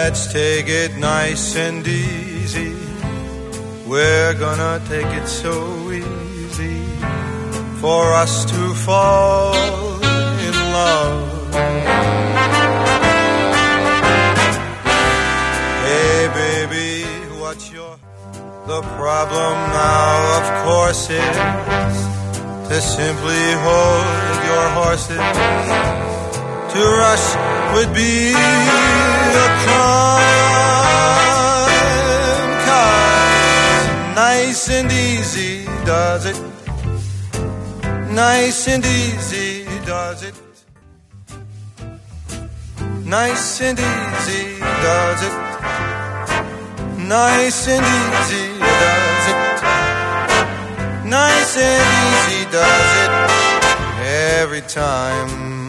Let's take it nice and easy. We're gonna take it so easy for us to fall in love. Hey baby, what's the problem now? Of course is to simply hold your horses. To rush would be a crime, 'cause nice and easy does it. Nice and easy does it. Nice and easy does it. Nice and easy does it. Nice and easy does it every time.